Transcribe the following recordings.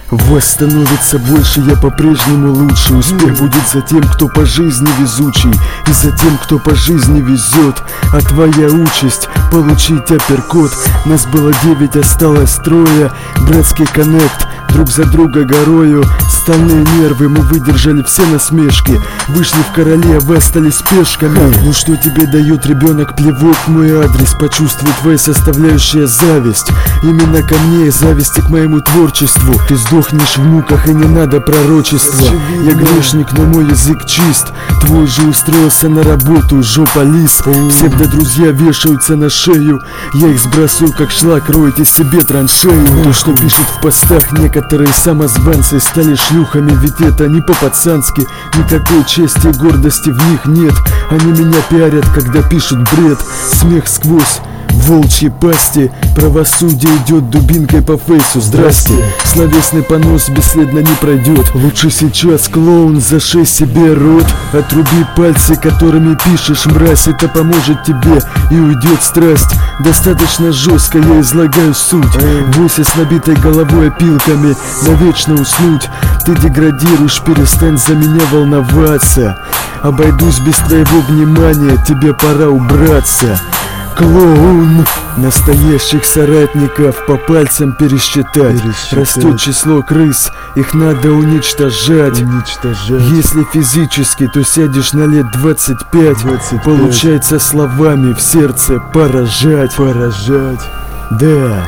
Восстановится больше, я по-прежнему лучше. Успех будет за тем, кто по жизни везучий, и за тем, кто по жизни везет. А твоя участь — получить апперкот. Нас было 9, осталось 3. Братский коннект, друг за друга горою. Стальные нервы, мы выдержали все насмешки. Вышли в короли, а вы остались пешками. Ну что тебе дает ребенок плевок в мой адрес? Почувствуй твоя составляющая зависть. Именно ко мне, зависти к моему творчеству. Ты сдохнешь в муках, и не надо пророчества. Я грешник, но мой язык чист. Твой же устроился на работу, жопа лис. Псевдо-друзья вешаются на шею. Я их сбрасываю как шлак, ройте себе траншею. То, что пишут в постах некоторые самозванцы, стали шлюхами, ведь это не по-пацански. Никакой чести и гордости в них нет. Они меня пиарят, когда пишут бред. Смех сквозь волчьи пасти. Правосудие идет дубинкой по фейсу. Здрасте. Словесный понос бесследно не пройдет. Лучше сейчас, клоун, зашей себе рот. Отруби пальцы, которыми пишешь, мразь. Это поможет тебе, и уйдет страсть. Достаточно жестко я излагаю суть. Бойся с набитой головой опилками навечно уснуть. Ты деградируешь, перестань за меня волноваться. Обойдусь без твоего внимания, тебе пора убраться. Клоун. Настоящих соратников по пальцам пересчитать. Растет число крыс, их надо уничтожать. Если физически, то сядешь на лет 25. Получается словами в сердце поражать. Да.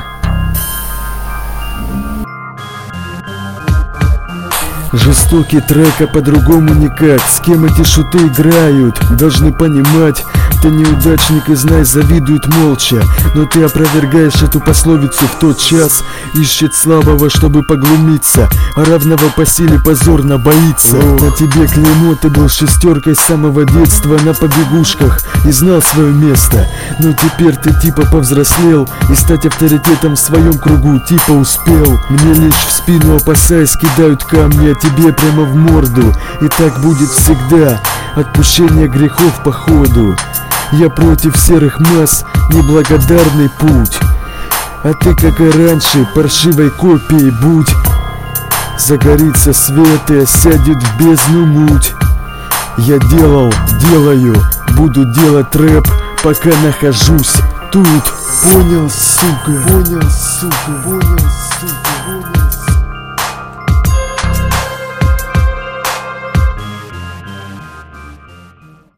Жестокий трек, а по-другому никак. С кем эти шуты играют, должны понимать. Ты неудачник и, знай, завидуют молча. Но ты опровергаешь эту пословицу в тот час. Ищет слабого, чтобы поглумиться, а равного по силе позорно боится. На тебе клеймо, ты был шестеркой с самого детства на побегушках и знал свое место. Но теперь ты типа повзрослел, и стать авторитетом в своем кругу типа успел. Мне лишь в спину, опасаясь, кидают камни, а тебе прямо в морду. И так будет всегда. Отпущение грехов по ходу. Я против серых масс, неблагодарный путь. А ты, как и раньше, паршивой копией будь. Загорится свет и осядет в бездну муть. Я делал, делаю, буду делать рэп, пока нахожусь тут. Понял, сука, понял, сука, понял, сука.